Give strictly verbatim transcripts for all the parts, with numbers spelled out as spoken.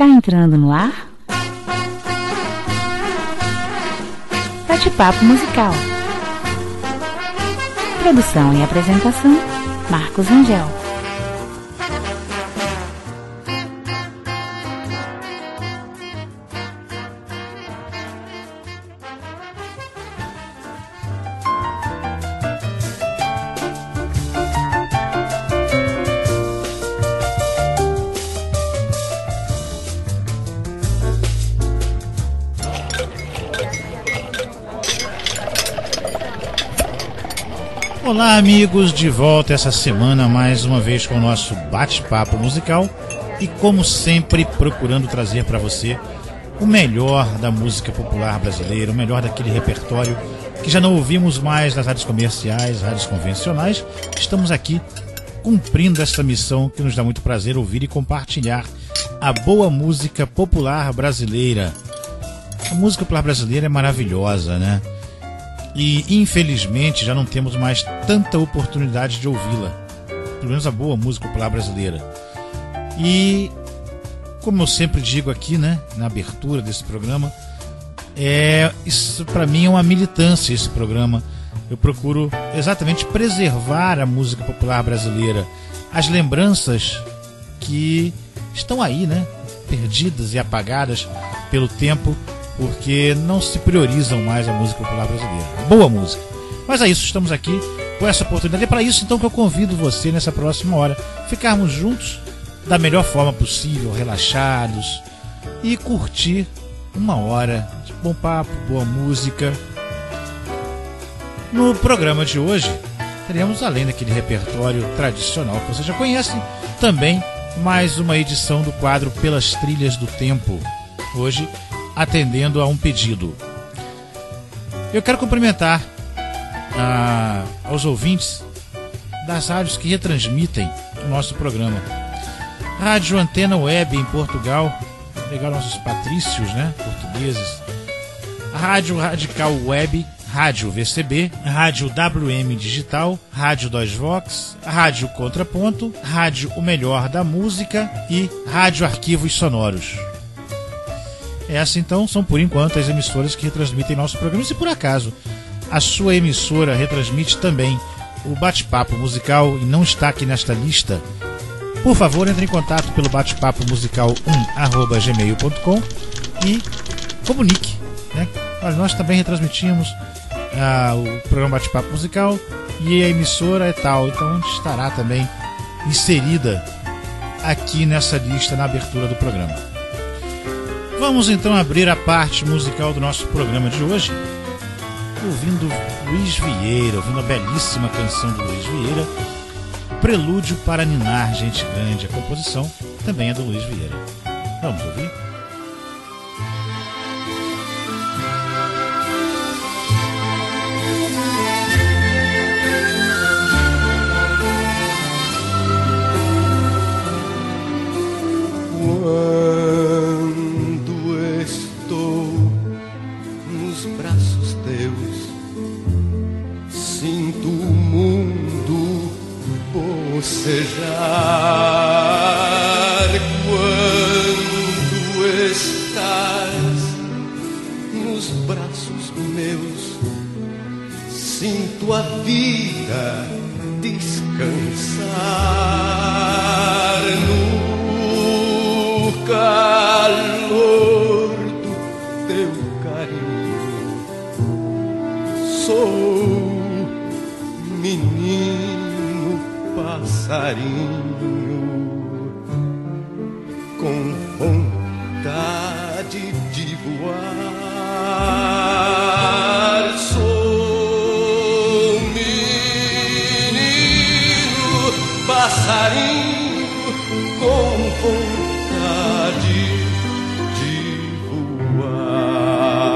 Está entrando no ar? Bate-papo musical. Produção e apresentação, Marcos Rangel. Olá amigos, de volta essa semana mais uma vez com o nosso bate-papo musical e como sempre procurando trazer para você o melhor da música popular brasileira, o melhor daquele repertório que já não ouvimos mais nas rádios comerciais, rádios convencionais. Estamos aqui cumprindo essa missão que nos dá muito prazer ouvir e compartilhar a boa música popular brasileira. A música popular brasileira é maravilhosa, né? E infelizmente já não temos mais tanta oportunidade de ouvi-la, pelo menos a boa música popular brasileira. E como eu sempre digo aqui, né, na abertura desse programa, é, isso para mim é uma militância, esse programa. Eu procuro exatamente preservar a música popular brasileira, as lembranças que estão aí, né, perdidas e apagadas pelo tempo, porque não se priorizam mais a música popular brasileira. Boa música. Mas é isso, estamos aqui com essa oportunidade. É para isso então que eu convido você nessa próxima hora, ficarmos juntos da melhor forma possível, relaxados, e curtir uma hora de bom papo, boa música. No programa de hoje, teremos, além daquele repertório tradicional que você já conhece, também mais uma edição do quadro Pelas Trilhas do Tempo. Hoje, atendendo a um pedido. Eu quero cumprimentar ah, aos ouvintes das rádios que retransmitem o nosso programa. Rádio Antena Web em Portugal, legal, nossos patrícios, né, portugueses. Rádio Radical Web, Rádio V C B, Rádio W M Digital, Rádio Dois Vox, Rádio Contraponto, Rádio O Melhor da Música e Rádio Arquivos Sonoros. Essas então são por enquanto as emissoras que retransmitem nosso programa. E se por acaso a sua emissora retransmite também o bate-papo musical e não está aqui nesta lista, por favor entre em contato pelo bate-papo musical um arroba gmail ponto com e comunique, né? Olha, nós também retransmitimos ah, o programa Bate-Papo Musical e a emissora é tal, então estará também inserida aqui nessa lista na abertura do programa. Vamos então abrir a parte musical do nosso programa de hoje, ouvindo Luiz Vieira, ouvindo a belíssima canção do Luiz Vieira, Prelúdio para Ninar Gente Grande. A composição também é do Luiz Vieira. Vamos ouvir? Bocejar quando estás nos braços meus, sinto a vida descansar no calor do teu carinho. Sou menino passarinho com vontade de voar. Sou menino passarinho com vontade de voar.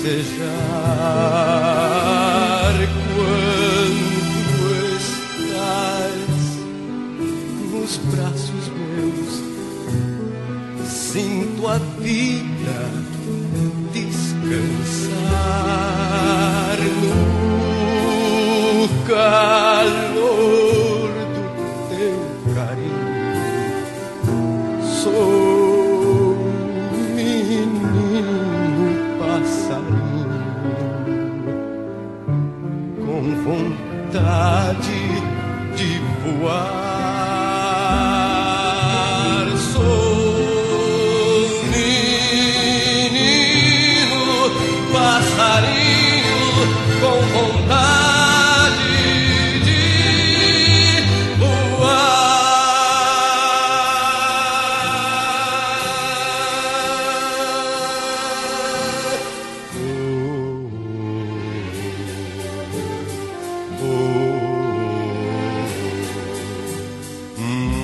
desejar quando estás nos braços meus. Sinto a vida descansar no calor do teu carinho. Sou menino passarinho com vontade de voar. Sou menino passarinho com vontade de voar. Oh, oh, oh.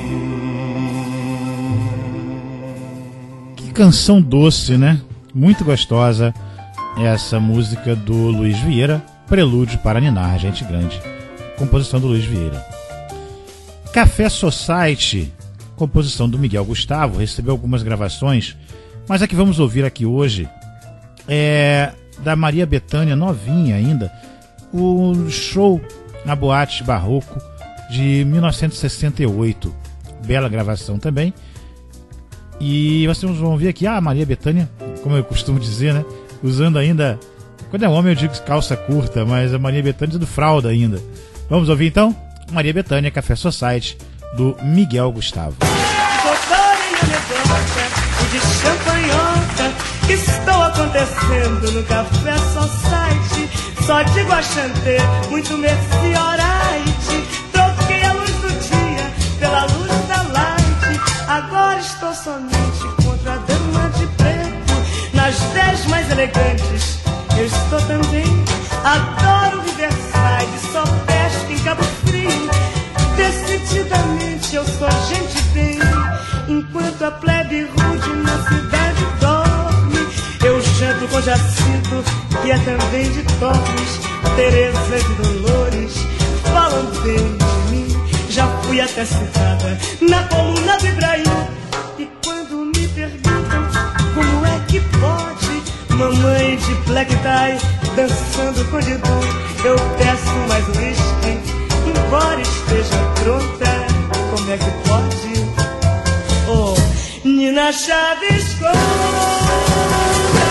Que canção doce, né? Muito gostosa essa música do Luiz Vieira, Prelúdio para Ninar, Gente Grande, composição do Luiz Vieira. Café Society, composição do Miguel Gustavo, recebeu algumas gravações, mas a que vamos ouvir aqui hoje é da Maria Bethânia, novinha ainda, o show na Boate Barroco de mil novecentos e sessenta e oito, bela gravação também. E vocês vão ver aqui a Maria Bethânia, como eu costumo dizer, né, usando ainda, quando é homem eu digo calça curta, mas a Maria Bethânia usa fralda ainda. Vamos ouvir então Maria Bethânia, Café Society, do Miguel Gustavo. Doutorinha medonha e de champanhota, que estão acontecendo no Café Society. Só digo a chanter, muito merci alright. Troquei a luz do dia pela luz da light. Agora estou somente contra a dama de preto. Nas dez mais elegantes eu estou também. Adoro Riverside, só pesco em Cabo Frio. Decididamente eu sou gente bem. Enquanto a plebe rude na cidade dorme, eu janto com Jacinto, que é também de Torres. Tereza de Dolores falam bem de mim. Já fui até citada na coluna do Ibrahim. E quando me perguntam como é que pode mamãe de black tie dançando com Didu, eu peço mais uísque, embora esteja pronta. Como é que pode? Oh, Nina Chaves conta.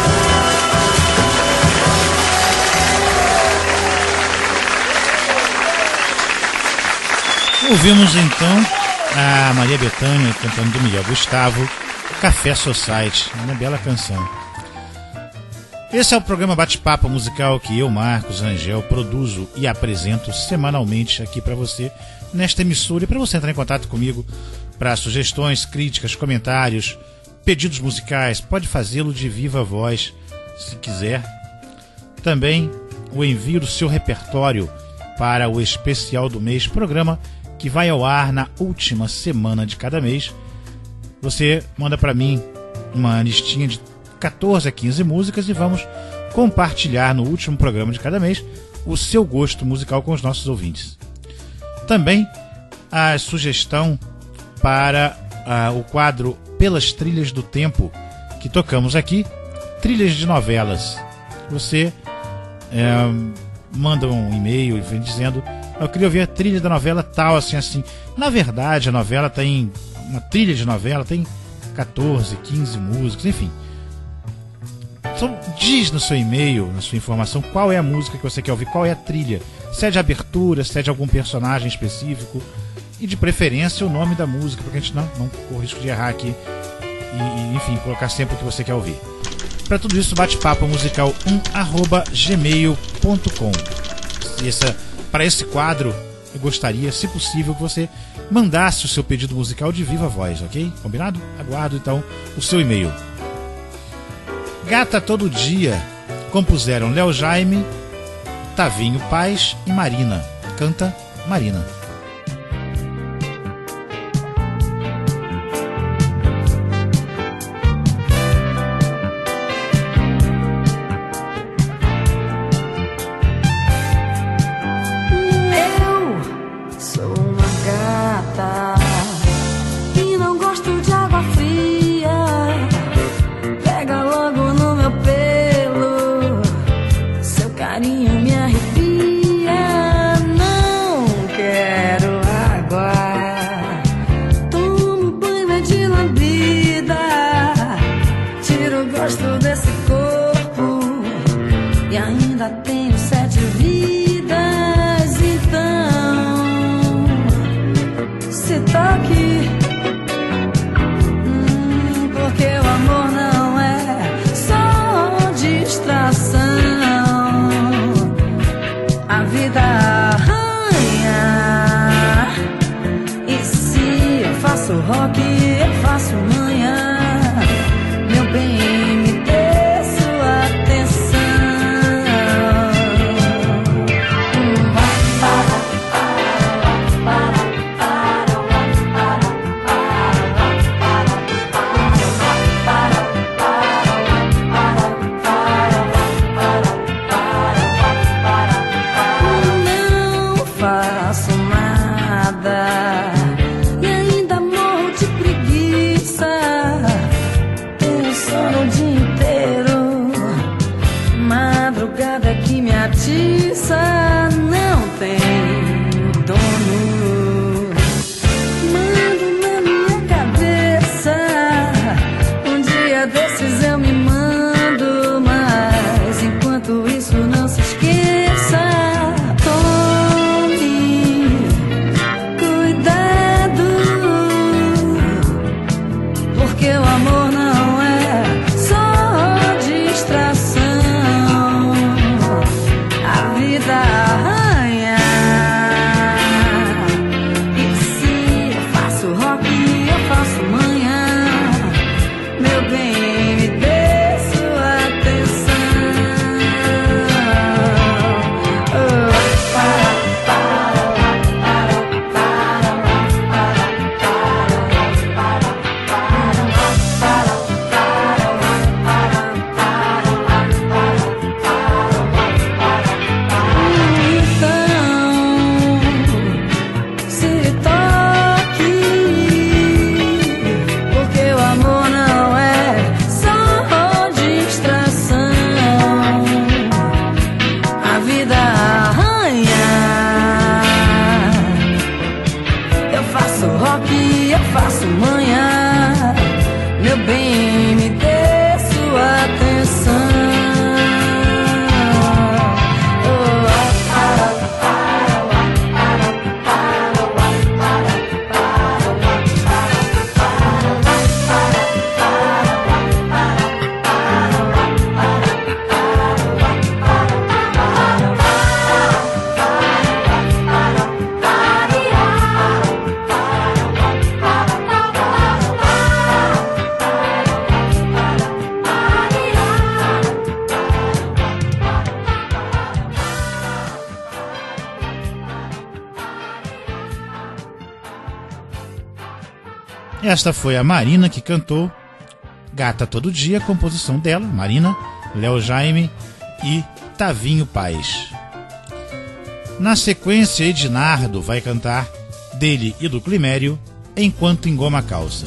Ouvimos então a Maria Bethânia cantando do Miguel Gustavo, Café Society, uma bela canção. Esse é o programa Bate-Papo Musical que eu, Marcos Rangel, produzo e apresento semanalmente aqui para você nesta emissora. E para você entrar em contato comigo para sugestões, críticas, comentários, pedidos musicais, pode fazê-lo de viva voz, se quiser. Também o envio do seu repertório para o especial do mês, programa que vai ao ar na última semana de cada mês. Você manda para mim uma listinha de catorze a quinze músicas e vamos compartilhar no último programa de cada mês o seu gosto musical com os nossos ouvintes. Também a sugestão para uh, o quadro Pelas Trilhas do Tempo, que tocamos aqui, trilhas de novelas. Você é, manda um e-mail e vem dizendo: eu queria ouvir a trilha da novela tal, assim, assim. Na verdade, a novela tem, uma trilha de novela tem catorze, quinze músicas, enfim. Então, diz no seu e-mail, na sua informação, qual é a música que você quer ouvir, qual é a trilha. Se é de abertura, se é de algum personagem específico. E de preferência o nome da música, porque a gente não, não corre o risco de errar aqui. E, e, enfim, colocar sempre o que você quer ouvir. Para tudo isso, bate-papo musical um arroba gmail ponto com. Para esse quadro, eu gostaria, se possível, que você mandasse o seu pedido musical de viva voz, ok? Combinado? Aguardo então o seu e-mail. Gata Todo Dia, compuseram Léo Jaime, Tavinho Paz e Marina. Canta Marina. carinho me arrepia. Não quero água, tomo banho é de lambida. Tiro o gosto desse corpo e ainda tenho sete vidas. Então se toque, hum, porque o amor não é só distração. A vida arranha. E se eu faço rock, eu faço manhã. Meu bem, me dê sua atenção. Não faço nada e ainda morro de preguiça. Tenho sono o dia inteiro, madrugada que me atiça. Não tenho dono, mando na minha cabeça. Um dia desses eu me mando, mas enquanto isso não se esqueça. Tome cuidado, porque o amor não é só distração. A vida arranha. E se eu faço rock, eu faço manhã. Meu bem, me dê sua atenção. Oh, então se toque, porque o amor não é só distração. A vida arranha. Eu faço rock, eu faço manhã. Meu bem, me dê sua atenção. Esta foi a Marina que cantou Gata Todo Dia, composição dela, Marina, Léo Jaime e Tavinho Paz. Na sequência, Ednardo vai cantar dele e do Climério, Enquanto Engoma a Calça.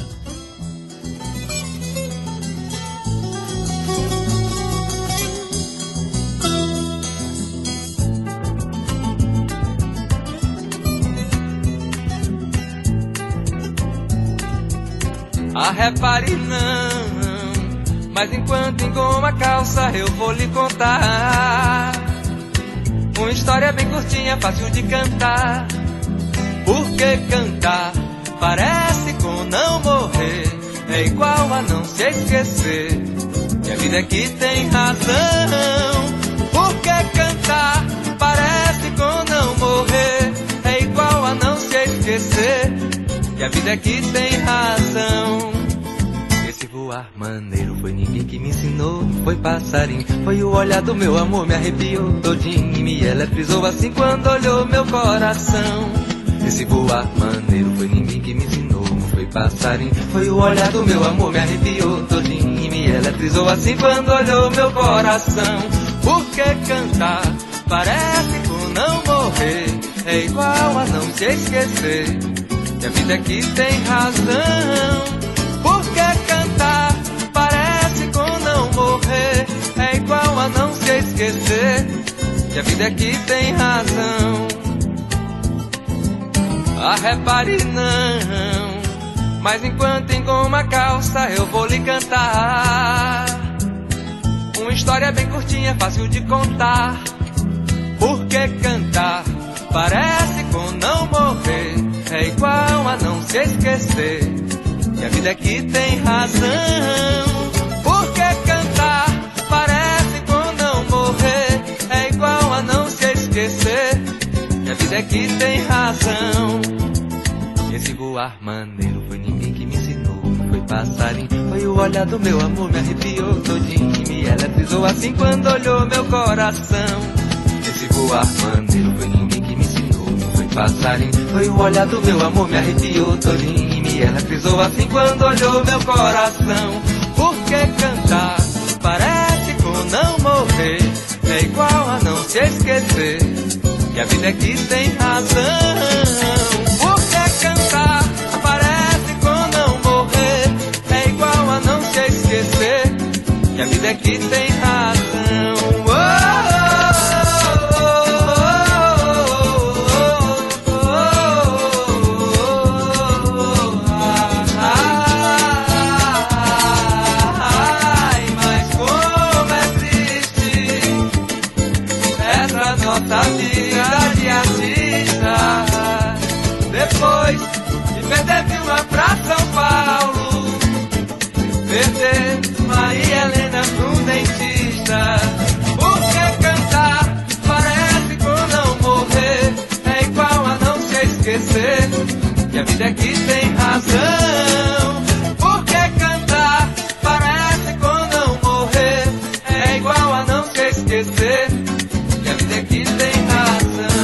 Ah, repare não, mas enquanto engoma a calça eu vou lhe contar uma história bem curtinha, fácil de cantar. Porque cantar parece com não morrer, é igual a não se esquecer que a vida é que tem razão. Porque cantar parece com não morrer, é igual a não se esquecer que a vida é que tem razão. Esse voar maneiro foi ninguém que me ensinou, foi passarinho, foi o olhar do meu amor, me arrepiou todinho e me eletrizou assim quando olhou meu coração. Esse voar maneiro foi ninguém que me ensinou, foi passarinho, foi o olhar do meu amor, me arrepiou todinho e me eletrizou assim quando olhou meu coração. Porque cantar parece com não morrer, é igual a não se esquecer que a vida aqui tem razão. Porque cantar parece com não morrer, é igual a não se esquecer que a vida aqui tem razão. Ah, repare não, mas enquanto engoma a calça eu vou lhe cantar uma história bem curtinha, fácil de contar. Porque cantar parece com não morrer, é igual a não se esquecer que a vida aqui tem razão. Porque cantar parece com não morrer, é igual a não se esquecer que a vida aqui tem razão. Esse voar maneiro foi ninguém que me ensinou, não foi passarinho, foi o olhar do meu amor, me arrepiou todinho, me eletrizou assim quando olhou meu coração. Esse voar maneiro foi ninguém que me ensinou, não foi passarinho, foi o olhar do meu amor, me arrepiou todinho, me eletrizou assim quando olhou meu coração. Porque cantar parece com não morrer, é igual a não se esquecer que a vida aqui tem razão. Porque cantar parece com não morrer, é igual a não se esquecer que a vida aqui tem razão. Oh, oh, oh, oh, oh, oh, ai, mas como é triste essa nossa vida de artista. Depois de perder Vilma pra São Paulo, perder Maria Helena pro dentista. Porque cantar parece com não morrer, é igual a não se esquecer que a vida aqui tem razão. Porque cantar parece com não morrer, é igual a não se esquecer que a vida aqui tem razão.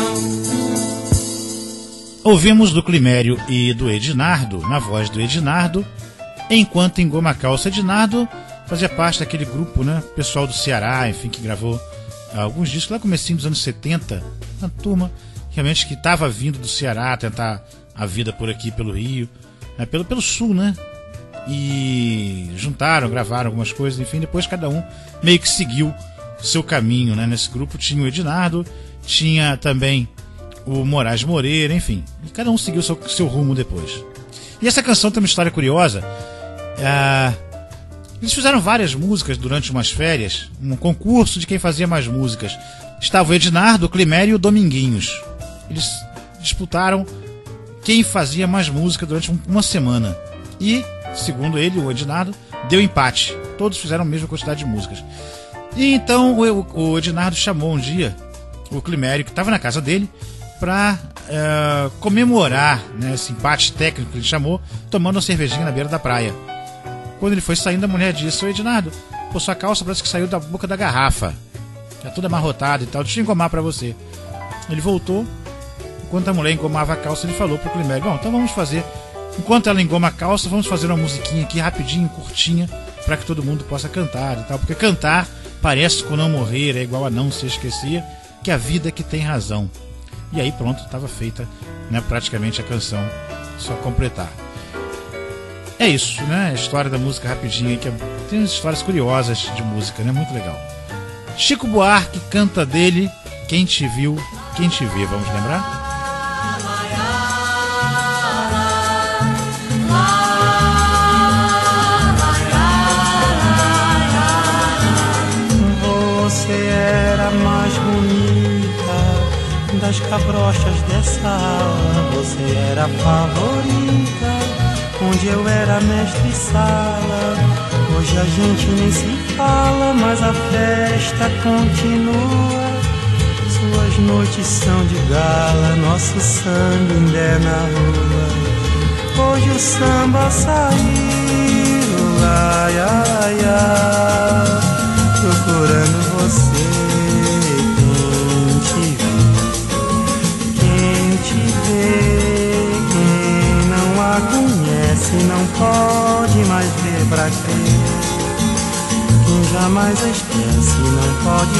Ouvimos do Climério e do Ednardo, na voz do Ednardo, Enquanto Engoma a Calça. Ednardo fazia parte daquele grupo, né, pessoal do Ceará, enfim, que gravou alguns discos lá no comecinho dos anos setenta, uma turma realmente que estava vindo do Ceará tentar a vida por aqui, pelo Rio, né, pelo, pelo Sul, né, e juntaram, gravaram algumas coisas, enfim, depois cada um meio que seguiu o seu caminho, né. Nesse grupo tinha o Ednardo, tinha também o Moraes Moreira, enfim, e cada um seguiu o seu, seu rumo depois. E essa canção tem uma história curiosa. Ah, eles fizeram várias músicas durante umas férias, um concurso de quem fazia mais músicas. Estava o Ednardo, o Climério e o Dominguinhos. Eles disputaram quem fazia mais música durante uma semana. E, segundo ele, o Ednardo, deu empate. Todos fizeram a mesma quantidade de músicas. E então o, o Ednardo chamou um dia o Climério, que estava na casa dele, para uh, comemorar, né, esse empate técnico que ele chamou, tomando uma cervejinha na beira da praia. Quando ele foi saindo, a mulher disse: "Ô Ednardo, pô, sua calça parece que saiu da boca da garrafa. Tá toda amarrotada e tal, deixa eu engomar pra você." Ele voltou, enquanto a mulher engomava a calça, ele falou pro Climério: "Bom, então vamos fazer, enquanto ela engoma a calça, vamos fazer uma musiquinha aqui rapidinho, curtinha, para que todo mundo possa cantar e tal, porque cantar parece com não morrer, é igual a não se esquecer que a vida que tem razão." E aí pronto, estava feita, né, praticamente a canção, só completar. É isso, né? A história da música rapidinha, que é, tem umas histórias curiosas de música, né? Muito legal. Chico Buarque canta dele Quem Te Viu, Quem Te Vê, vamos lembrar? Você era a mais bonita das cabrochas dessa aula, você era a favorita, onde eu era mestre sala. Hoje a gente nem se fala, mas a festa continua. Suas noites são de gala, nosso sangue ainda é na rua. Hoje o samba saiu, ai, ai, ai, procurando você. Quem não a conhece não pode mais ver pra quê. Quem jamais esquece não pode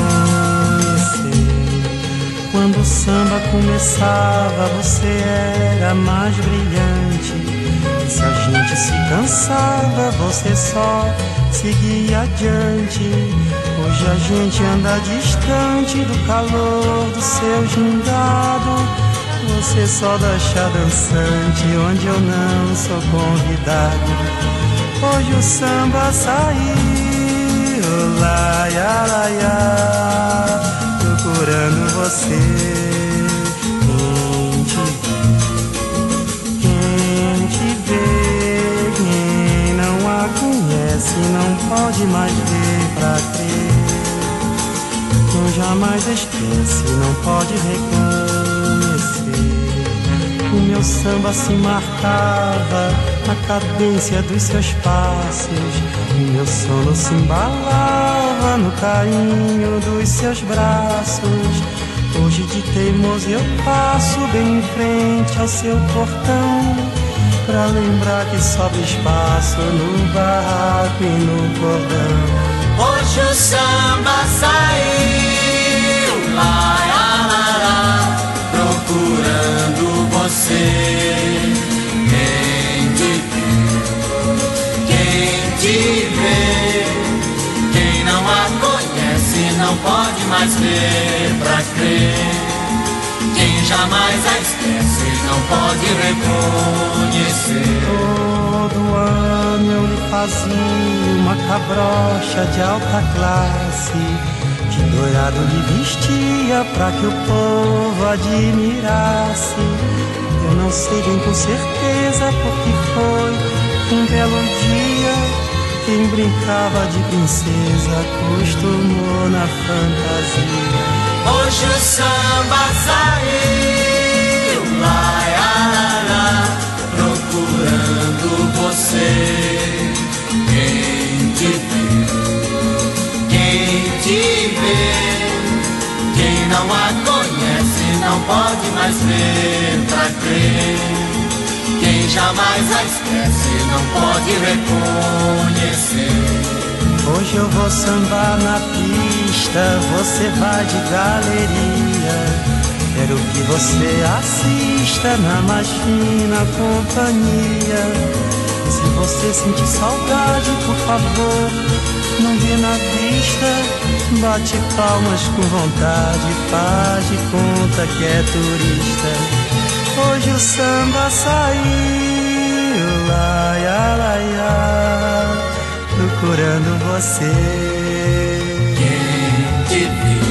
reconhecer. Quando o samba começava você era mais brilhante. E se a gente se cansava você só seguia adiante. Hoje Hoje a gente anda distante do calor do seu gingado. Você só deixa dançante onde eu não sou convidado. Hoje o samba saiu, laia, laia, procurando você. Quem te vê, quem não a conhece, não pode mais ver pra crer. Quem jamais esquece, não pode reconhecer. O meu samba se marcava na cadência dos seus passos. O meu sono se embalava no carinho dos seus braços. Hoje de teimoso eu passo bem em frente ao seu portão, pra lembrar que sobra espaço no barraco e no cordão. Hoje o samba saiu, laia, laia, procurando você. Quem te vê, quem te vê, quem não a conhece não pode mais ver pra crer. Quem jamais a esquece não pode reconhecer. Todo ano eu lhe fazia uma cabrocha de alta classe, de dourado lhe vestia pra que o povo admirasse. Eu não sei bem com certeza porque foi um belo dia. Quem brincava de princesa acostumou na fantasia. Hoje o samba saiu, laia, laia, procurando você. Quem te vê, quem te vê, quem não a conhece não pode mais ver pra crer. Quem jamais a esquece não pode reconhecer. Hoje eu vou sambar na pista, você vai de galeria. Quero que você assista na mais fina companhia. Se você sentir saudade, por favor, não vê na vista. Bate palmas com vontade, faz de conta que é turista. Hoje o samba saiu, laia, laia, procurando você. Quem te vê,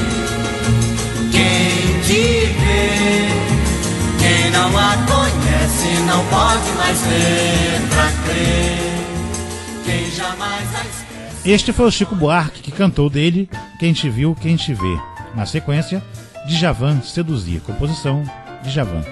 quem te vê, quem não a conhece não pode mais ver pra crer. Quem jamais a esquece. Este foi o Chico Buarque que cantou dele Quem Te Viu, Quem Te Vê. Na sequência, Djavan Seduzia, composição Djavan.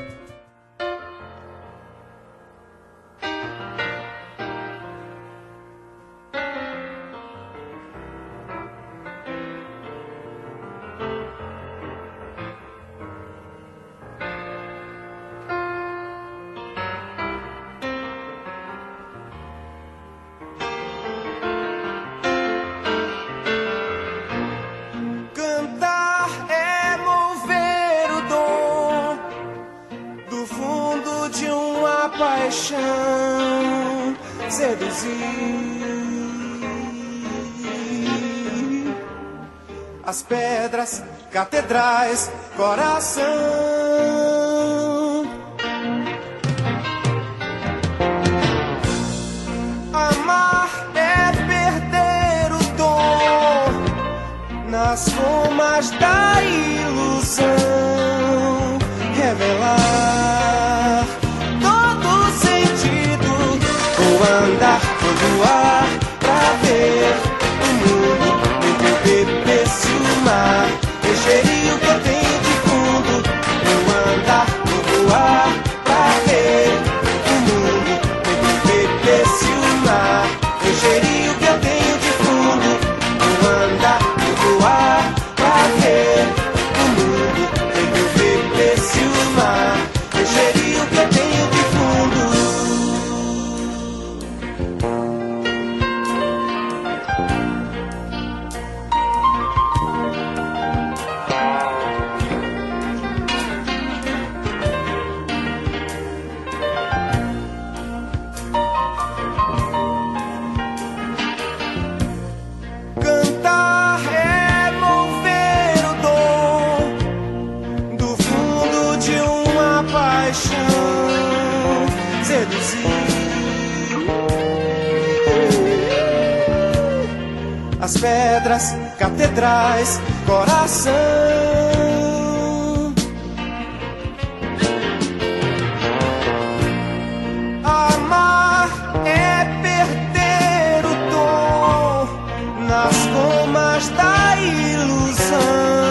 As pedras, catedrais, coração. Amar é perder o dom nas formas da ilusão, revelar todo sentido, ou andar, ou voar pra ver o mundo. Encheria o que eu tenho de fundo. Eu andar, vou voar pra ver o mundo. Beber se o mar. Encheria o que eu tenho de fundo. Eu andar, vou voar pra ver o mundo. pedras, catedrais, coração. Amar é perder o tom nas gomas da ilusão,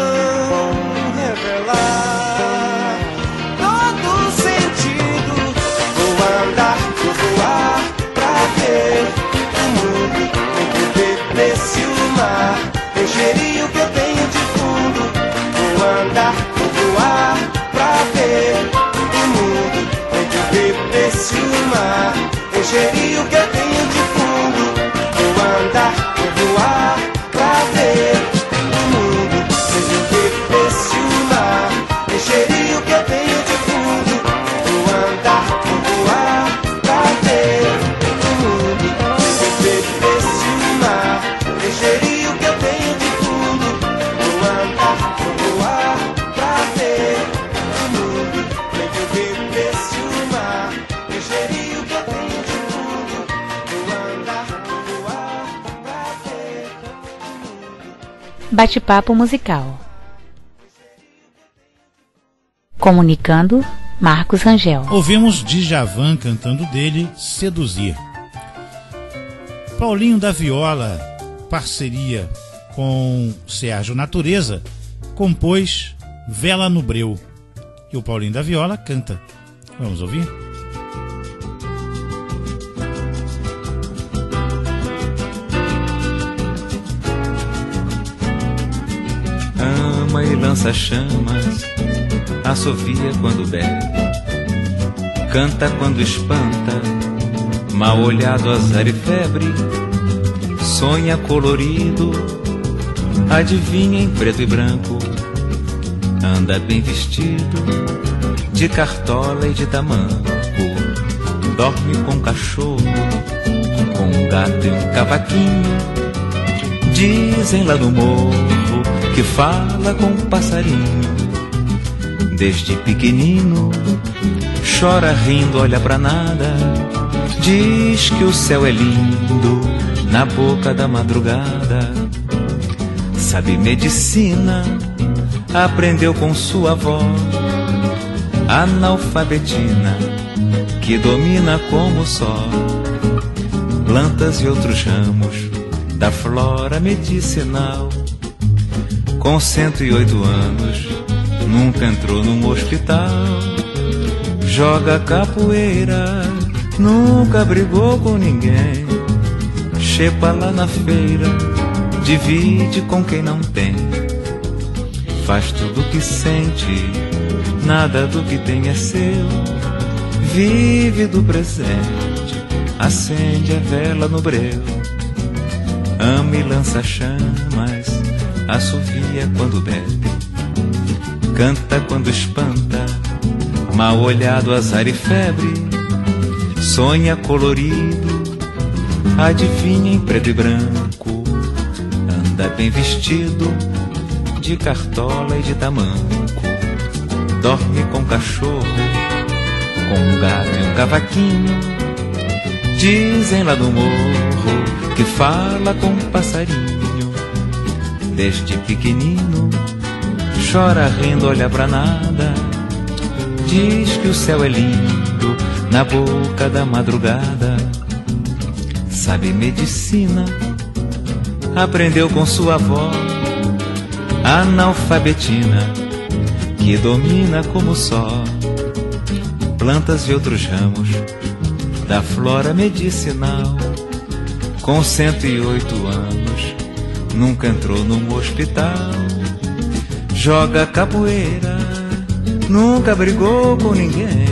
revelar todo sentido. Vou andar, vou voar pra ver o mundo, nesse o mar, encheria o que eu tenho de fundo. Vou andar, vou voar pra ver o mundo, nesse o mar, encheria o que eu tenho de fundo. Vou andar, vou voar pra ver o mundo, nesse o mar, encheria o que eu tenho de fundo. Vou andar, vou voar pra ver o mundo, nesse o mar, encheria o que eu tenho de fundo. Vou andar, vou voar pra ver o mundo, nesse o mar, encheria o que eu tenho de fundo. Vou andar, vou voar pra ver o mundo. Bate-papo musical. Comunicando, Marcos Rangel. Ouvimos Djavan cantando dele Seduzir. Paulinho da Viola, parceria com Sérgio Natureza, compôs Vela no Breu. E o Paulinho da Viola canta. Vamos ouvir? Ama e lança chamas, assovia quando bebe, canta quando espanta, mal olhado, azar e febre, sonha colorido, adivinha em preto e branco, anda bem vestido, de cartola e de tamanco, dorme com cachorro, com um gato e um cavaquinho, dizem lá no morro que fala com um passarinho. Desde pequenino, chora rindo, olha pra nada, diz que o céu é lindo na boca da madrugada. Sabe medicina, aprendeu com sua avó, analfabetina, que domina como só plantas e outros ramos da flora medicinal. Com cento e oito anos, nunca entrou num hospital, joga capoeira, nunca brigou com ninguém, chepa lá na feira, divide com quem não tem, faz tudo o que sente, nada do que tem é seu, vive do presente, acende a vela no breu, ama e lança chamas, assovia quando bebe, canta quando espanta, mal olhado, azar e febre, sonha colorido, adivinha em preto e branco, anda bem vestido, de cartola e de tamanco, dorme com cachorro, com um gato e um cavaquinho, dizem lá no morro que fala com um passarinho. Desde pequenino, chora rindo, olha pra nada, diz que o céu é lindo na boca da madrugada. Sabe medicina, aprendeu com sua avó, analfabetina, que domina como só plantas e outros ramos da flora medicinal. Com cento e oito anos, nunca entrou num hospital, joga capoeira, nunca brigou com ninguém,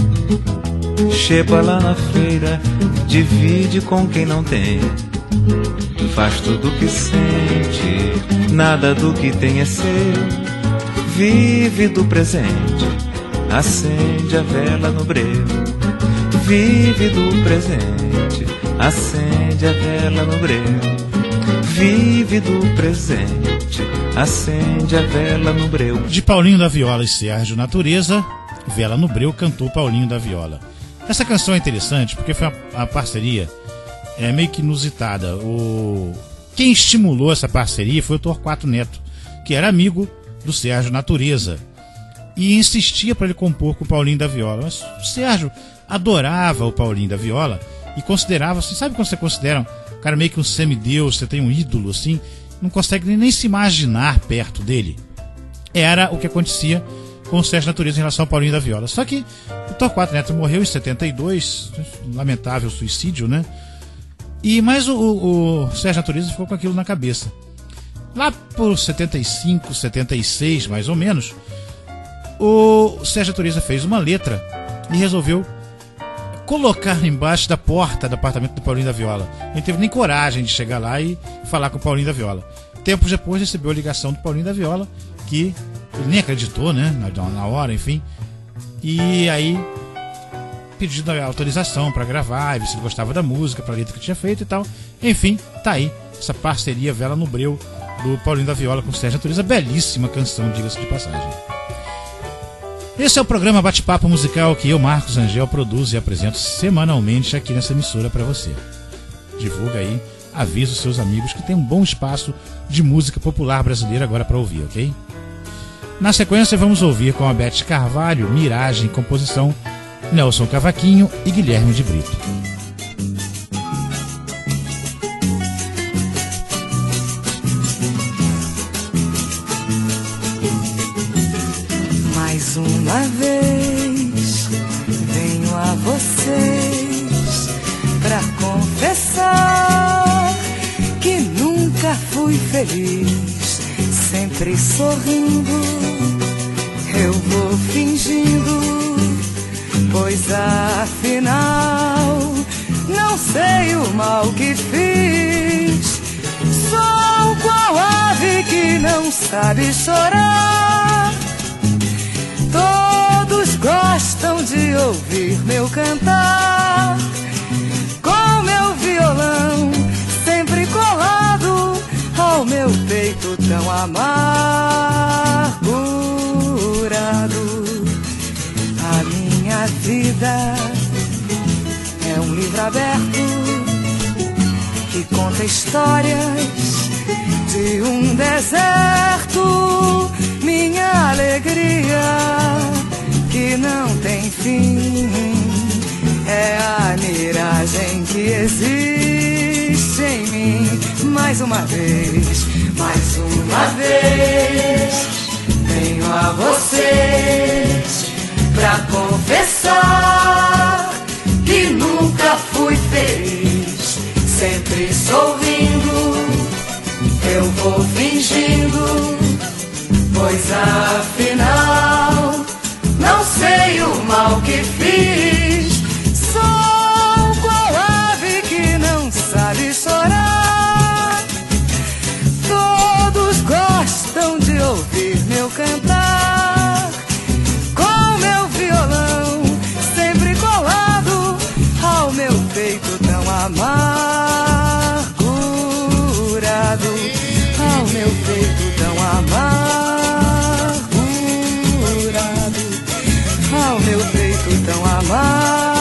chepa lá na feira, divide com quem não tem, faz tudo o que sente, nada do que tem é seu, vive do presente, acende a vela no breu, vive do presente, acende a vela no breu, vive do presente, acende a vela no breu. De Paulinho da Viola e Sérgio Natureza, Vela no Breu cantou Paulinho da Viola. Essa canção é interessante porque foi uma, uma parceria é, meio que inusitada. O Quem estimulou essa parceria foi o Torquato Neto, que era amigo do Sérgio Natureza, e insistia para ele compor com o Paulinho da Viola. Mas o Sérgio adorava o Paulinho da Viola e considerava assim, sabe quando você considera um cara meio que um semideus, você tem um ídolo assim, não consegue nem, nem se imaginar perto dele? Era o que acontecia com o Sérgio Natureza em relação ao Paulinho da Viola. Só que o Torquato Neto morreu em setenta e dois, lamentável suicídio, né? E, mas o, o, o Sérgio Natureza ficou com aquilo na cabeça. Lá por setenta e cinco, setenta e seis, mais ou menos, o Sérgio Natureza fez uma letra e resolveu colocar embaixo da porta do apartamento do Paulinho da Viola. Ele não teve nem coragem de chegar lá e falar com o Paulinho da Viola. Tempos depois recebeu a ligação do Paulinho da Viola, que ele nem acreditou, né, na, na hora, enfim. E aí pedindo a autorização para gravar, e ver se ele gostava da música, para a letra que tinha feito e tal. Enfim, tá aí essa parceria Vela no Breu do Paulinho da Viola com o Sérgio Natureza. Belíssima canção, diga-se de passagem. Esse é o programa Bate-Papo Musical que eu, Marcos Angel, produzo e apresento semanalmente aqui nessa emissora para você. Divulga aí, avisa os seus amigos que tem um bom espaço de música popular brasileira agora para ouvir, ok? Na sequência vamos ouvir com a Beth Carvalho, Miragem, composição Nelson Cavaquinho e Guilherme de Brito. Mais uma vez venho a vocês pra confessar que nunca fui feliz, sempre sorrindo, eu vou fingindo, pois afinal não sei o mal que fiz. Sou qual ave que não sabe chorar. Todos gostam de ouvir meu cantar, com meu violão sempre colado ao meu peito tão amargurado. A minha vida é um livro aberto que conta histórias de um deserto. Minha alegria que não tem fim é a miragem que existe em mim. Mais uma vez, mais uma vez, venho a vocês pra confessar que nunca fui feliz, sempre sorrindo, eu vou fingindo, pois afinal não sei o mal que fiz. Sou qual ave que não sabe chorar. Todos gostam de ouvir meu cantar, com meu violão sempre colado ao meu peito tão amargurado, ao meu peito tão amargurado, ao meu peito tão amargurado.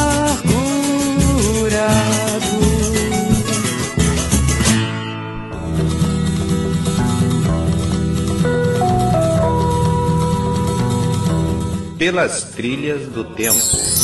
Pelas trilhas do tempo.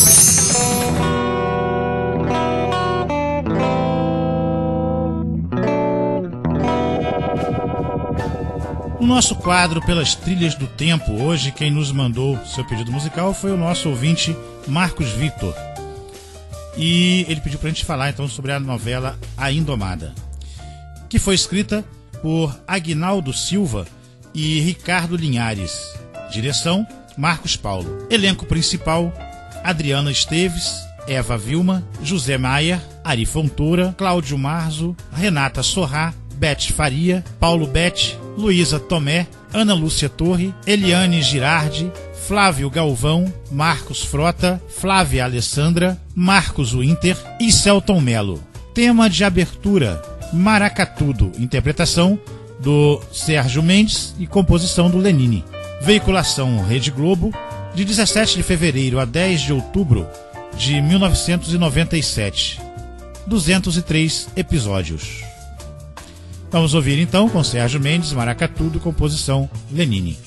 No nosso quadro Pelas Trilhas do Tempo, hoje quem nos mandou seu pedido musical foi o nosso ouvinte Marcos Vitor. E ele pediu pra gente falar então sobre a novela A Indomada, que foi escrita por Aguinaldo Silva e Ricardo Linhares. Direção, Marcos Paulo. Elenco principal, Adriana Esteves, Eva Vilma, José Maia, Ari Fontoura, Cláudio Marzo, Renata Sorrá, Beth Faria, Paulo Bete, Luísa Tomé, Ana Lúcia Torre, Eliane Girardi, Flávio Galvão, Marcos Frota, Flávia Alessandra, Marcos Winter e Celton Melo. Tema de abertura, Maracatudo, interpretação do Sérgio Mendes e composição do Lenine. Veiculação Rede Globo, de dezessete de fevereiro a dez de outubro de mil novecentos e noventa e sete. duzentos e três episódios. Vamos ouvir então com Sérgio Mendes, Maracatu, composição Lenine.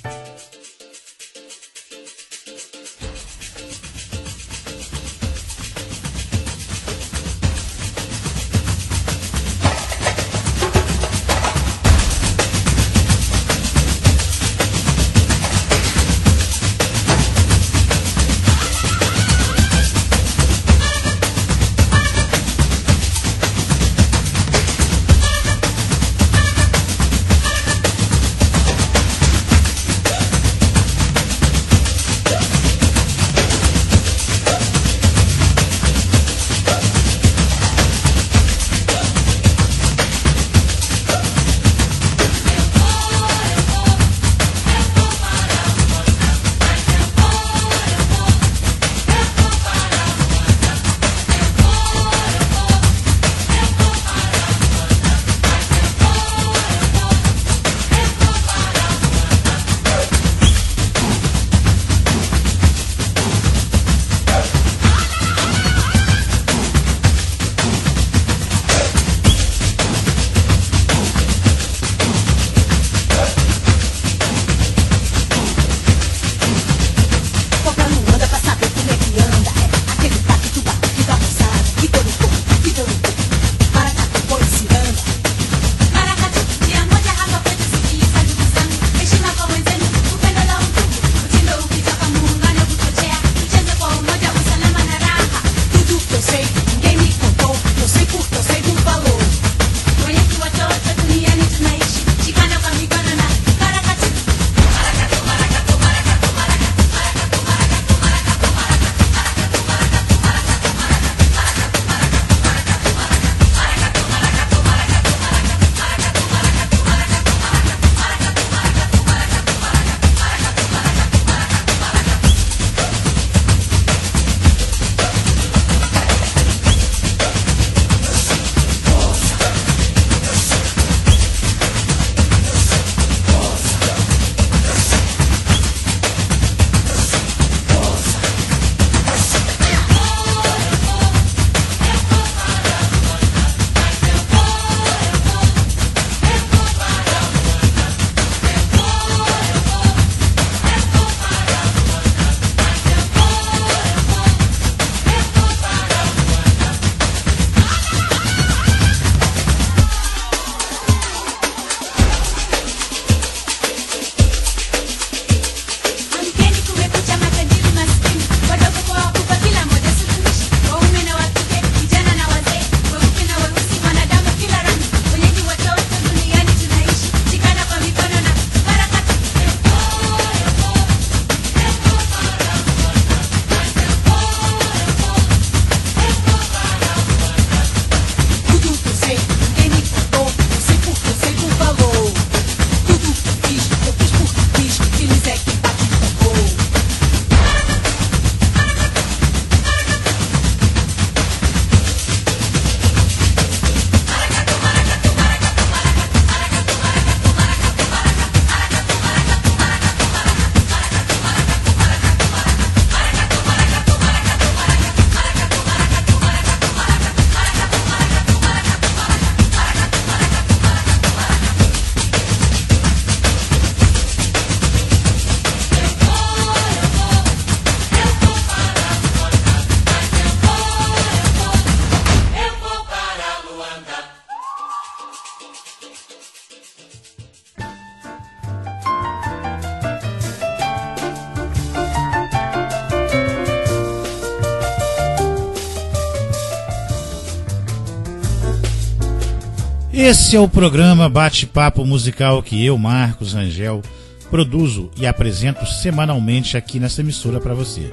Esse é o programa Bate-Papo Musical que eu, Marcos Rangel, produzo e apresento semanalmente aqui nessa emissora para você.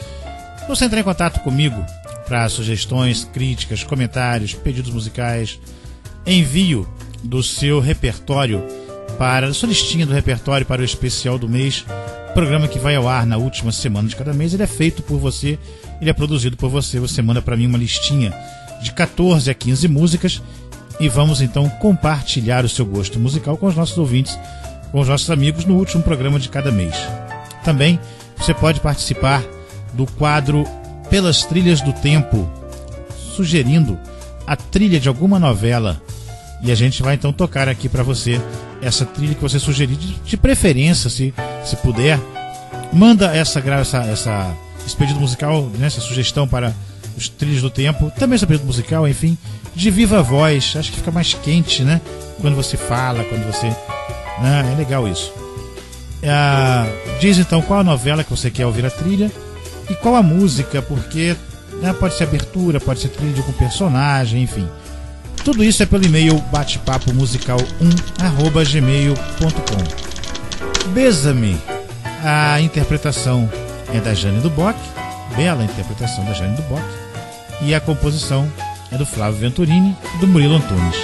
Você entrar em contato comigo para sugestões, críticas, comentários, pedidos musicais, envio do seu repertório para a sua listinha do repertório para o especial do mês, programa que vai ao ar na última semana de cada mês. Ele é feito por você, ele é produzido por você. Você manda para mim uma listinha de quatorze a quinze músicas e vamos então compartilhar o seu gosto musical com os nossos ouvintes, com os nossos amigos no último programa de cada mês. Também você pode participar do quadro Pelas Trilhas do Tempo, sugerindo a trilha de alguma novela E a gente vai então tocar aqui para você essa trilha que você sugerir, de, de preferência, se, se puder. Manda essa, essa, essa, esse pedido musical, né, essa sugestão para os Trilhos do Tempo, também esse pedido musical, enfim, de viva voz. Acho que fica mais quente, né? Quando você fala, quando você... Né, é legal isso. É, diz então qual a novela que você quer ouvir a trilha e qual a música, porque né, pode ser abertura, pode ser trilha de algum personagem, enfim. Tudo isso é pelo e-mail batepapo musical um arroba gmail ponto com. Bésame. A interpretação é da Jane do Bock, bela interpretação da Jane do Bock, e a composição é do Flávio Venturini e do Murilo Antunes.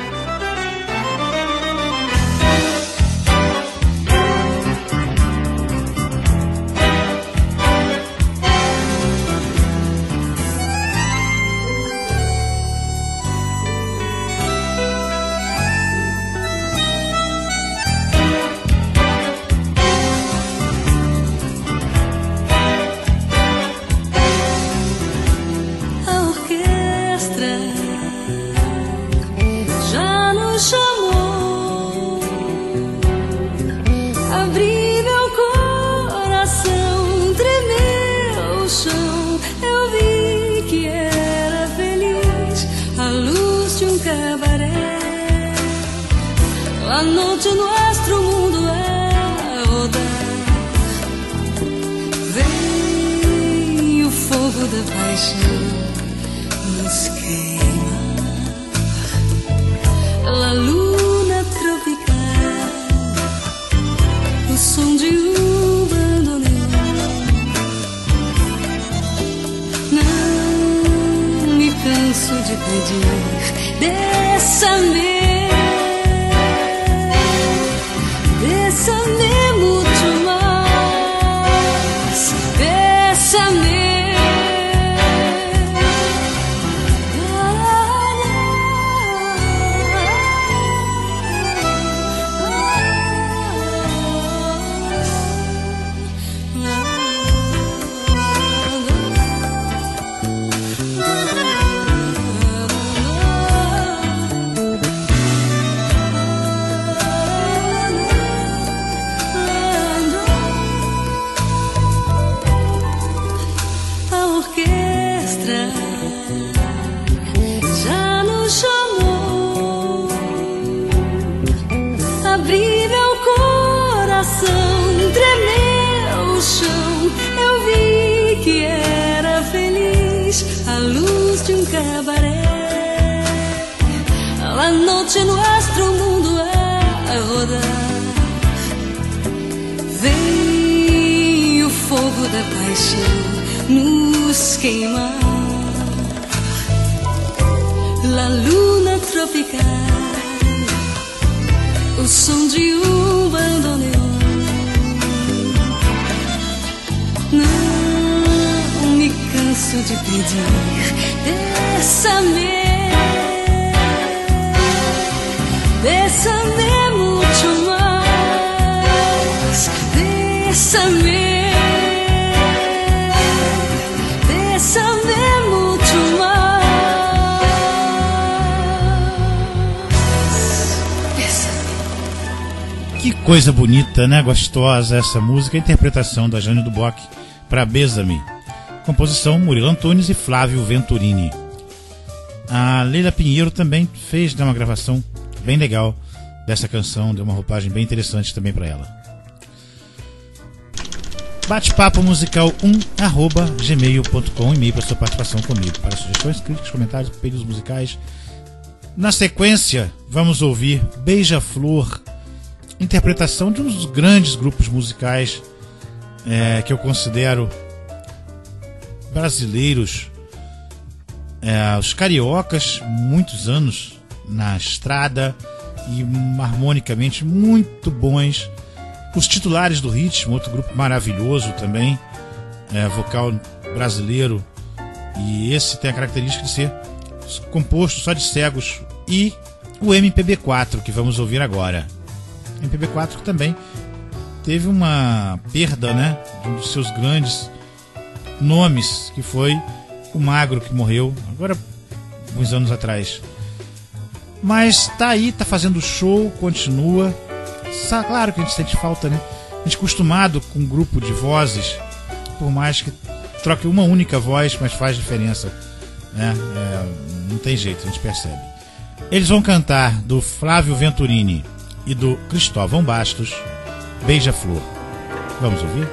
Coisa bonita, né? Gostosa essa música. A interpretação da Jane do Bock para Bésame. Composição Murilo Antunes e Flávio Venturini. A Leila Pinheiro também fez né, uma gravação bem legal dessa canção. Deu uma roupagem bem interessante também para ela. Bate-papo musical um arroba gmail ponto com. E-mail para sua participação comigo. Para sugestões, críticas, comentários, pedidos musicais. Na sequência, vamos ouvir Beija-Flor, interpretação de um dos grandes grupos musicais é, que eu considero brasileiros, é, os Cariocas, muitos anos na estrada e harmonicamente muito bons. Os Titulares do Ritmo, outro grupo maravilhoso também, é, vocal brasileiro, e esse tem a característica de ser composto só de cegos, e o M P B quatro que vamos ouvir agora. M P B quatro que também teve uma perda, né, de um dos seus grandes nomes, que foi o Magro, que morreu agora alguns anos atrás. Mas tá aí, tá fazendo show, continua. Claro que a gente sente falta, né? A gente é acostumado com um grupo de vozes, por mais que troque uma única voz, mas faz diferença, né? É, não tem jeito, a gente percebe. Eles vão cantar do Flávio Venturini e do Cristóvão Bastos, Beija-Flor. Vamos ouvir?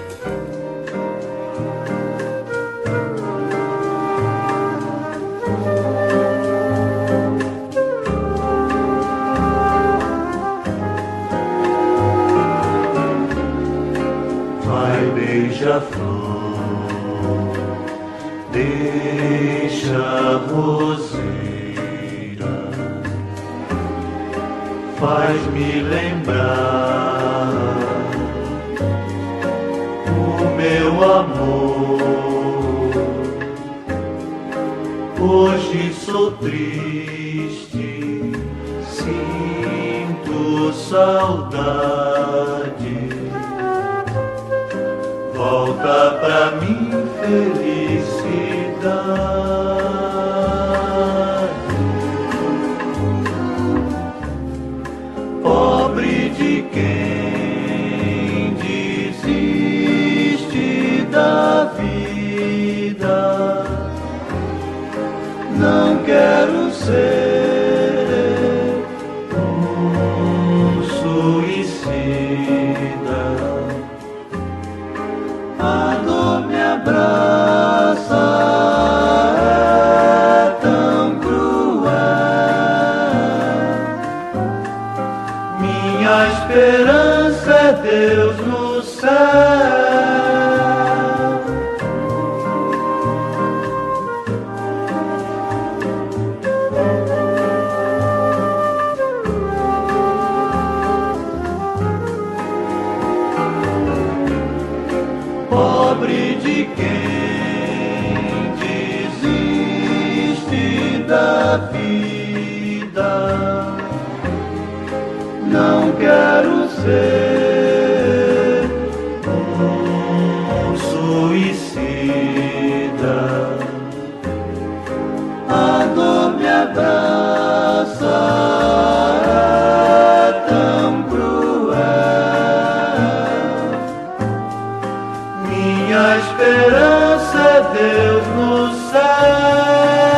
Beija-flor, deixa a roseira, faz-me lembrar o meu amor. Hoje sou triste, sinto saudade. Volta pra mim, felicidade. Pobre de quem desiste da vida. Não quero ser um suicida. A dor me abraça, é tão cruel. Minha esperança é Deus no céu. Pobre de quem desiste da vida. Não quero ser um suicida. A dor me abraça, é tão cruel. Minha esperança é Deus no céu.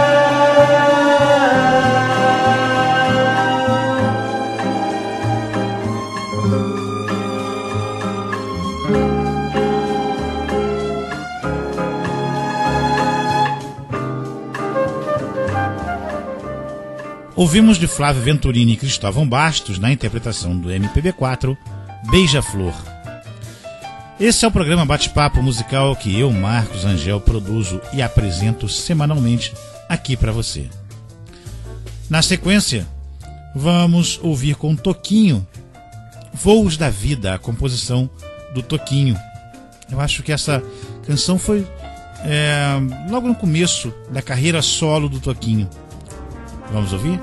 Ouvimos de Flávio Venturini e Cristóvão Bastos, na interpretação do M P B quatro, Beija-Flor. Esse é o programa Bate-Papo Musical que eu, Marcos Angel, produzo e apresento semanalmente aqui para você. Na sequência, vamos ouvir com Toquinho, Voos da Vida, a composição do Toquinho. Eu acho que essa canção foi é, logo no começo da carreira solo do Toquinho. Vamos ouvir?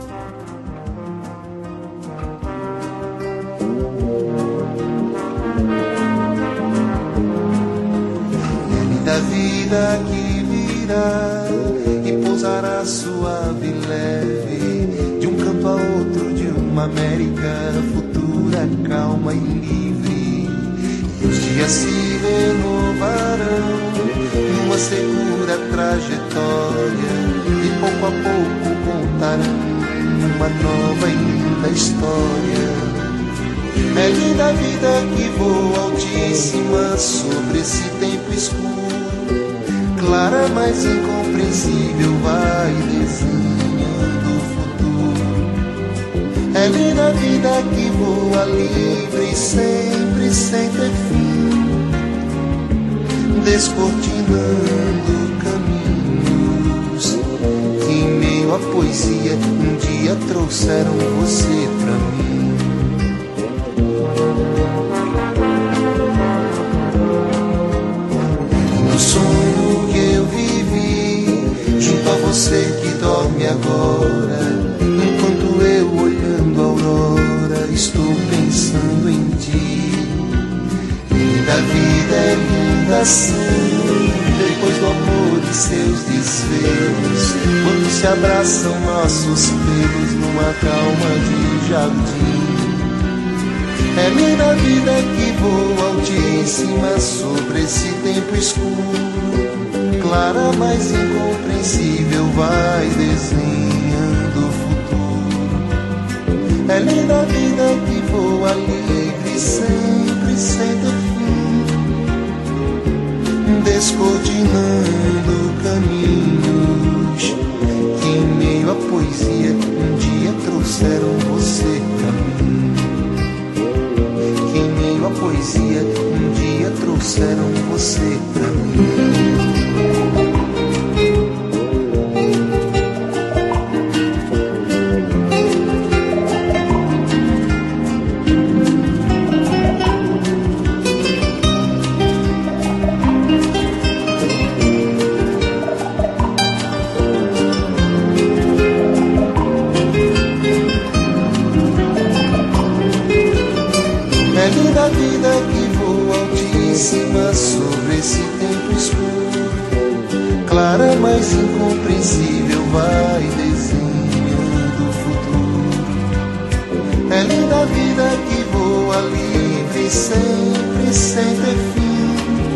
Da vida que virá e pousará suave e leve, de um canto a outro de uma América futura, calma e livre. E os dias se renovarão numa segura trajetória, e pouco a pouco contarão uma nova e linda história. É linda a vida que voa altíssima sobre esse tempo escuro, clara, mas incompreensível, vai desenhando o futuro. É linda a vida que voa livre, sempre sem ter fim, descortinando caminhos que em meio à poesia um dia trouxeram você pra mim. No sonho que eu vivi junto a você que dorme agora, enquanto eu olhando a aurora estou pensando em ti. Linda vida é linda assim, depois do amor flores, seus desvelos, quando se abraçam nossos pelos numa calma de jardim. É linda a vida que voa altíssima sobre esse tempo escuro, clara, mas incompreensível, vai desenhando o futuro. É linda a vida que voa livre, sempre sem ter fim, descortinando caminhos que em meio à poesia um dia trouxeram você pra mim. Que em meio à poesia um dia trouxeram você pra mim. Sobre esse tempo escuro, clara, mas incompreensível, vai desenhando o futuro. É linda a vida que voa livre, sempre sem ter fim,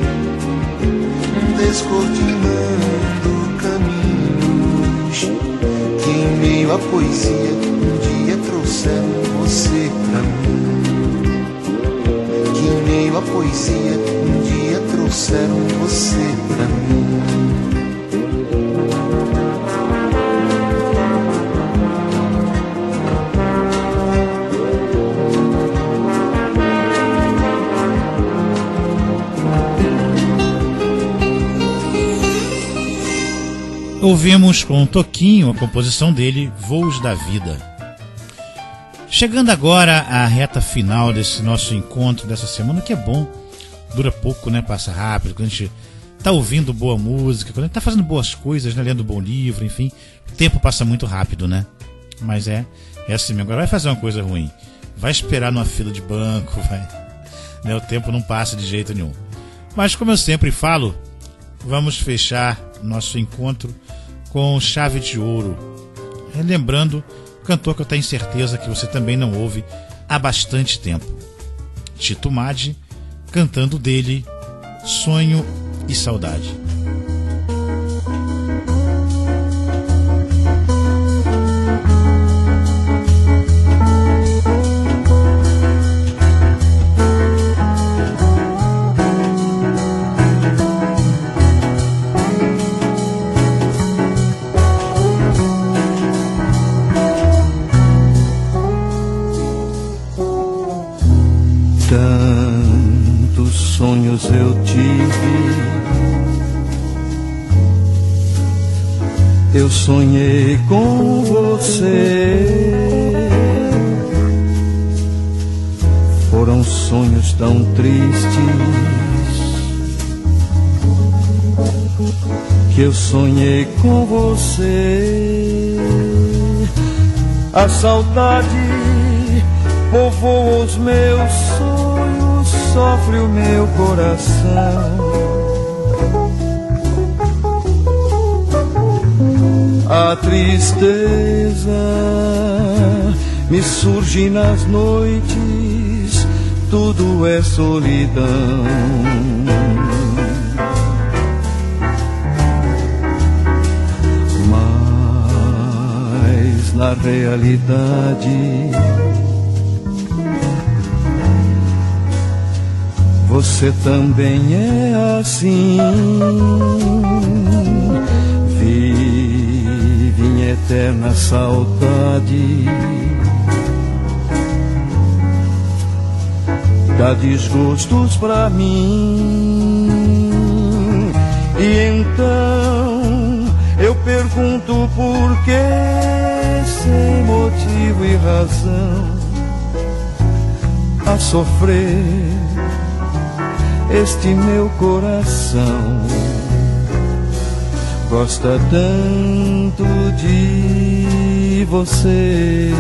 descortinando caminhos que em meio à poesia um dia trouxeram você pra mim. Que em meio à poesia um dia trouxeram você pra mim. Ouvimos com um toquinho a composição dele, Voos da Vida. Chegando agora à reta final desse nosso encontro dessa semana, que é bom, dura pouco, né? Passa rápido, quando a gente tá ouvindo boa música, quando a gente tá fazendo boas coisas, né? Lendo um bom livro, enfim, o tempo passa muito rápido, né? Mas é, é assim mesmo. Agora vai fazer uma coisa ruim, vai esperar numa fila de banco, vai, né? O tempo não passa de jeito nenhum. Mas como eu sempre falo, vamos fechar nosso encontro com Chave de Ouro, relembrando cantor que eu tenho certeza que você também não ouve há bastante tempo, Tito Maddi, cantando dele Sonho e Saudade. Sonhos eu tive, eu sonhei com você. Foram sonhos tão tristes que eu sonhei com você. A saudade povoa os meus sonhos, sofre o meu coração. A tristeza me surge nas noites, tudo é solidão. Mas na realidade você também é assim, vive em eterna saudade, dá desgostos pra mim. E então eu pergunto por que, sem motivo e razão, a sofrer este meu coração. Gosta tanto de você.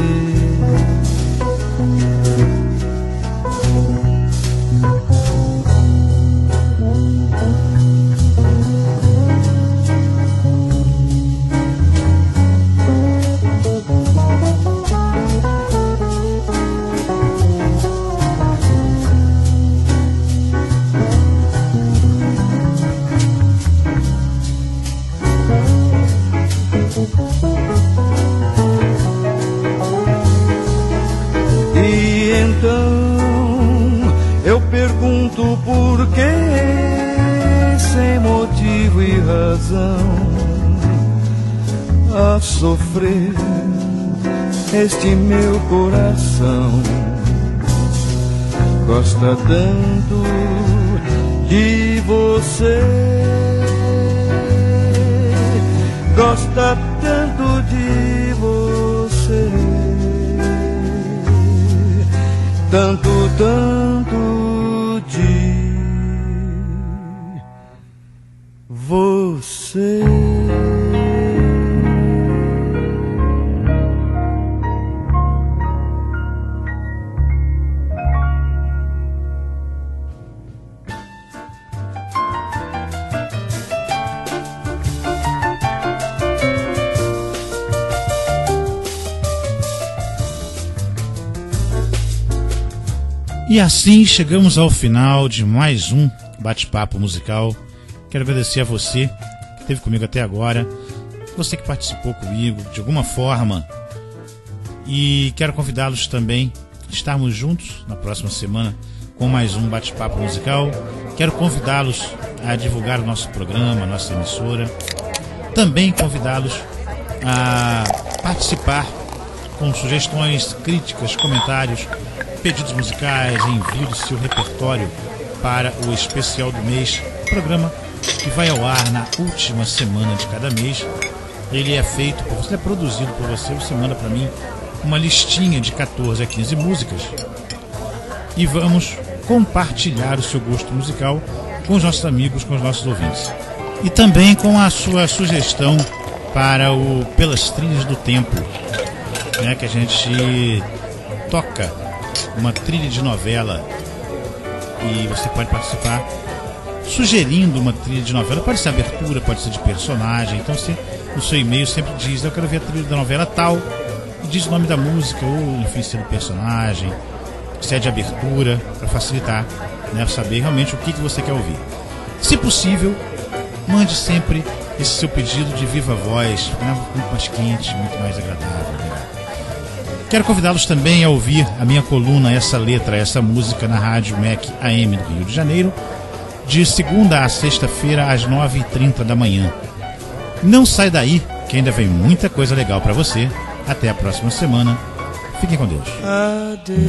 tanto porquê, sem motivo e razão, a sofrer este meu coração. Gosta tanto de você, gosta tanto de você, tanto, tanto de você. E assim chegamos ao final de mais um bate-papo musical. Quero agradecer a você que esteve comigo até agora, você que participou comigo de alguma forma, e quero convidá-los também a estarmos juntos na próxima semana com mais um bate-papo musical. Quero convidá-los a divulgar o nosso programa, a nossa emissora, também convidá-los a participar com sugestões, críticas, comentários, pedidos musicais, envio do seu repertório para o especial do mês, programa que vai ao ar na última semana de cada mês. Ele é feito por você, é produzido por você. Você manda para mim uma listinha de quatorze a quinze músicas e vamos compartilhar o seu gosto musical com os nossos amigos, com os nossos ouvintes, e também com a sua sugestão para o Pelas Trilhas do Tempo, né, que a gente toca uma trilha de novela e você pode participar sugerindo uma trilha de novela. Pode ser abertura, pode ser de personagem. Então você, no seu e-mail, sempre diz: eu quero ver a trilha da novela tal, e diz o nome da música, ou enfim, se é do personagem, se é de abertura, para facilitar, né, saber realmente o que, que você quer ouvir. Se possível, mande sempre esse seu pedido de viva voz, né, muito mais quente, muito mais agradável, né? Quero convidá-los também a ouvir a minha coluna Essa Letra, Essa Música na Rádio M E C A M do Rio de Janeiro, de segunda a sexta-feira às nove e trinta da manhã. Não sai daí, que ainda vem muita coisa legal para você. Até a próxima semana. Fiquem com Deus. Adeus.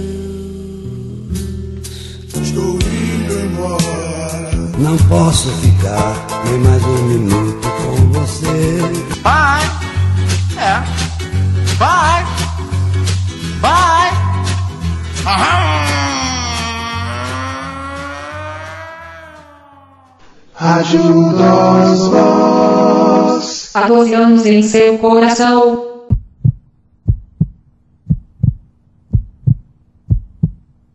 Estou indo embora. Não posso ficar nem mais um minuto com você. Bye. É. Bye. Bye! Rádio Nós Voz. Há doze anos em seu coração.